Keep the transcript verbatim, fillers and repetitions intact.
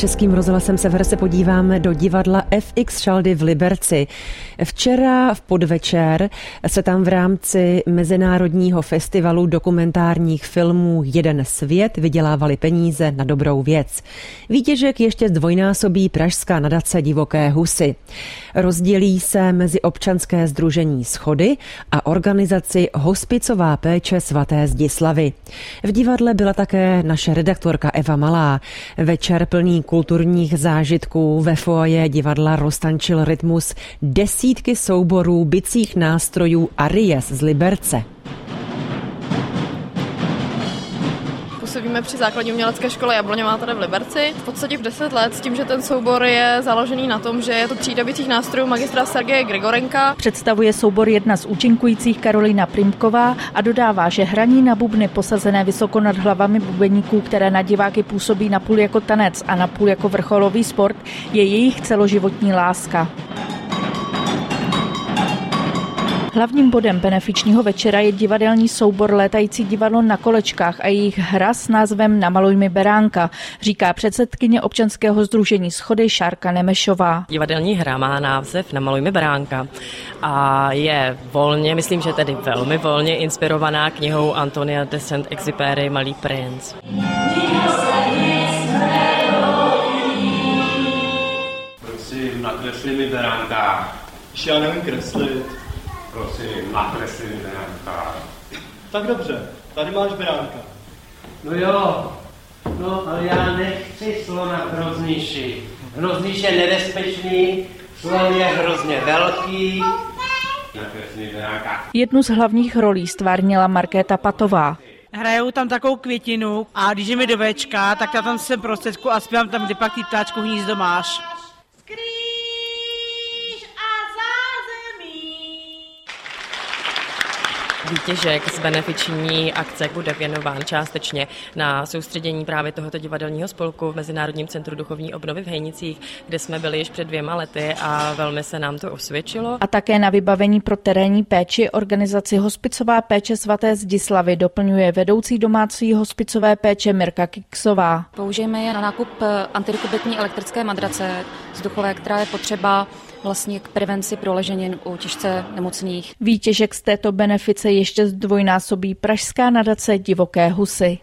Českým rozhlasem Sever se podíváme do divadla F X Šaldy v Liberci. Včera v podvečer se tam v rámci Mezinárodního festivalu dokumentárních filmů Jeden svět vydělávali peníze na dobrou věc. Výtěžek ještě zdvojnásobí pražská nadace Divoké husy. Rozdělí se mezi občanské sdružení Schody a organizaci Hospicová péče svaté Zdislavy. V divadle byla také naše redaktorka Eva Malá. Večer plný kulturních zážitků ve foaje divadla roztančil rytmus desítky souborů bicích nástrojů Aries z Liberce. Působíme při základní umělecké škole Jabloňová tady v Liberci. V podstatě v deset let s tím, že ten soubor je založený na tom, že je to třída bicích nástrojů magistra Sergeje Grigorenka. Představuje soubor jedna z účinkujících Karolina Primková a dodává, že hraní na bubny posazené vysoko nad hlavami bubeníků, které na diváky působí napůl jako tanec a napůl jako vrcholový sport, je jejich celoživotní láska. Hlavním bodem benefičního večera je divadelní soubor Létající divadlo na kolečkách a jejich hra s názvem Namaluj mi beránka, říká předsedkyně občanského sdružení Schody Šárka Nemešová. Divadelní hra má název Namaluj mi beránka a je volně, myslím, že tedy velmi volně inspirovaná knihou Antonia de Saint-Exupéry Malý princ. Prosím, nakresli mi beránka. Když já nevím kreslit. Prosím, nakresli mi beránka. Tak dobře, tady máš beránka. No jo, no ale já nechci slona v Hrozniši. Hrozniš je nebezpečný, slon je hrozně velký. Nakresli mi beránka. Jednu z hlavních rolí stvárnila Markéta Patová. Hrajou tam takovou květinu a když je mi do véčka, tak já tam jsem prostředku a zpívám tam, kde pak ty ptáčku hnízdo máš. Výtěžek z benefiční akce bude věnován částečně na soustředění právě tohoto divadelního spolku v Mezinárodním centru duchovní obnovy v Hejnicích, kde jsme byli již před dvěma lety a velmi se nám to osvědčilo. A také na vybavení pro terénní péči organizaci Hospicová péče svaté Zdislavy doplňuje vedoucí domácí hospicové péče Mirka Kiksová. Použijeme je na nákup antirikubitní elektrické madrace vzduchové, která je potřeba vlastně k prevenci proleženin u těžce nemocných. Výtěžek z této benefice ještě zdvojnásobí pražská nadace Divoké husy.